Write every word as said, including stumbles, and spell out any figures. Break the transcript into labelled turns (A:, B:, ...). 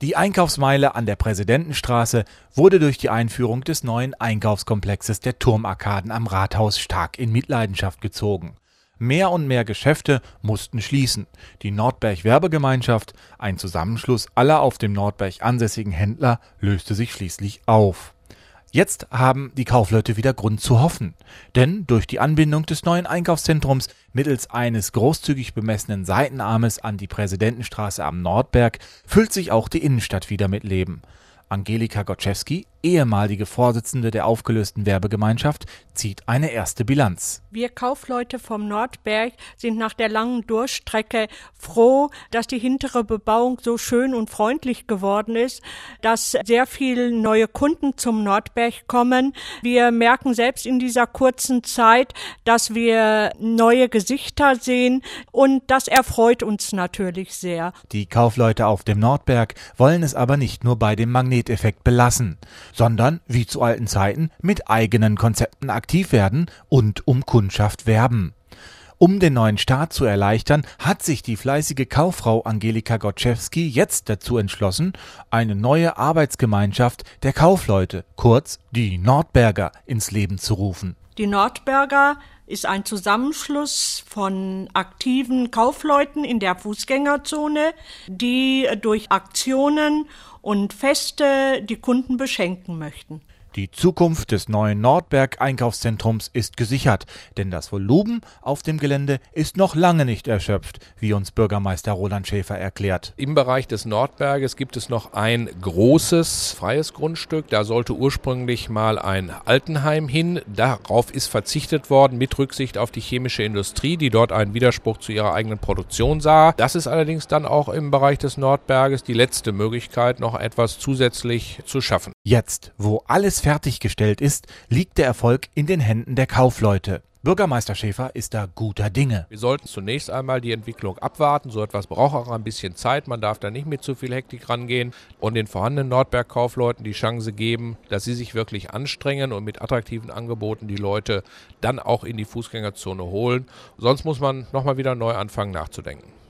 A: Die Einkaufsmeile an der Präsidentenstraße wurde durch die Einführung des neuen Einkaufskomplexes der Turmarkaden am Rathaus stark in Mitleidenschaft gezogen. Mehr und mehr Geschäfte mussten schließen. Die Nordberg Werbegemeinschaft, ein Zusammenschluss aller auf dem Nordberg ansässigen Händler, löste sich schließlich auf. Jetzt haben die Kaufleute wieder Grund zu hoffen, denn durch die Anbindung des neuen Einkaufszentrums mittels eines großzügig bemessenen Seitenarmes an die Präsidentenstraße am Nordberg füllt sich auch die Innenstadt wieder mit Leben. Angelika Goczewski, ehemalige Vorsitzende der aufgelösten Werbegemeinschaft, zieht eine erste Bilanz.
B: Wir Kaufleute vom Nordberg sind nach der langen Durchstrecke froh, dass die hintere Bebauung so schön und freundlich geworden ist, dass sehr viele neue Kunden zum Nordberg kommen. Wir merken selbst in dieser kurzen Zeit, dass wir neue Gesichter sehen und das erfreut uns natürlich sehr.
A: Die Kaufleute auf dem Nordberg wollen es aber nicht nur bei dem Magneteffekt belassen, sondern, wie zu alten Zeiten, mit eigenen Konzepten aktiv werden und um Kundschaft werben. Um den neuen Start zu erleichtern, hat sich die fleißige Kauffrau Angelika Goczewski jetzt dazu entschlossen, eine neue Arbeitsgemeinschaft der Kaufleute, kurz die Nordberger, ins Leben zu rufen.
B: Die Nordberger ist ein Zusammenschluss von aktiven Kaufleuten in der Fußgängerzone, die durch Aktionen und Feste die Kunden beschenken möchten.
A: Die Zukunft des neuen Nordberg-Einkaufszentrums ist gesichert, denn das Volumen auf dem Gelände ist noch lange nicht erschöpft, wie uns Bürgermeister Roland Schäfer erklärt.
C: Im Bereich des Nordberges gibt es noch ein großes freies Grundstück. Da sollte ursprünglich mal ein Altenheim hin. Darauf ist verzichtet worden mit Rücksicht auf die chemische Industrie, die dort einen Widerspruch zu ihrer eigenen Produktion sah. Das ist allerdings dann auch im Bereich des Nordberges die letzte Möglichkeit, noch etwas zusätzlich zu schaffen.
A: Jetzt, wo alles fertiggestellt ist, liegt der Erfolg in den Händen der Kaufleute. Bürgermeister Schäfer ist da guter Dinge.
C: Wir sollten zunächst einmal die Entwicklung abwarten. So etwas braucht auch ein bisschen Zeit. Man darf da nicht mit zu viel Hektik rangehen und den vorhandenen Nordberg-Kaufleuten die Chance geben, dass sie sich wirklich anstrengen und mit attraktiven Angeboten die Leute dann auch in die Fußgängerzone holen. Sonst muss man nochmal wieder neu anfangen nachzudenken.